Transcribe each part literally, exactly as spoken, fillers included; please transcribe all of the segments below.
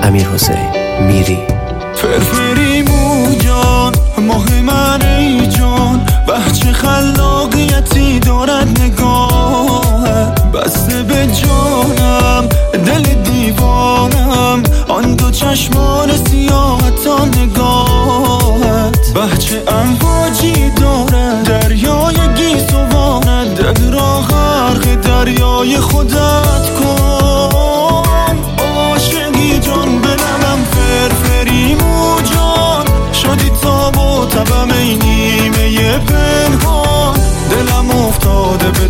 امیر حسین میری. فرفری مو جان ماه من ای جان، بچه خلاقیتی دارد نگاهت، بسته به جانم دل دیوانم، آن دو چشمان سیاهت تا نگاهت، بچه امواجی دارد دریای گیسوانت، دل را غرق دریای خودت کن، عاشقی جان به لبم فرفری مو جان، شدی تاب و تبم ای نیمه پنهان، دلم افتاده به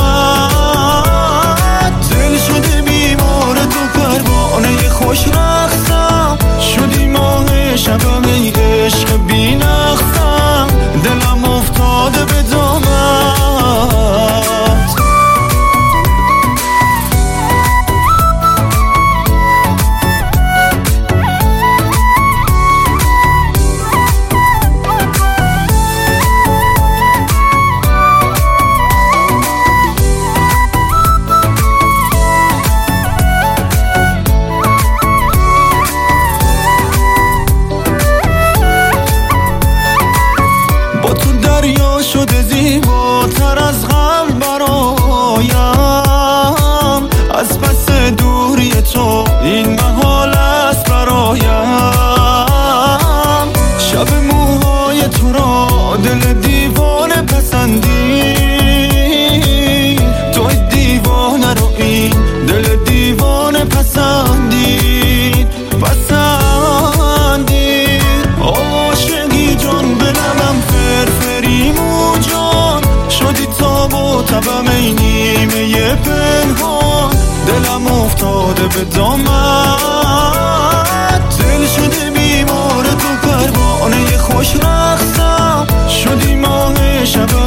دامت، دل شده بیمار تو پروانه خوش رقصم، شدی ماه شبم ای عشق بی نقصم، دلم افتاده به دامت. شده زیباتر از غم برایم، از پس دوری تو این محال است برایم، شب موهای تو را دل دیوانه پسندی، توی دیوانه رو این دل دیوانه پسندی پسندی، عاشقی جان به لبم فرفری مو جان، شدی تاب و تبم ای نیمه پنهان، دلم افتاده به دامت، دل شده بیمار تو پروانه خوش رقصم، شدی ماه شب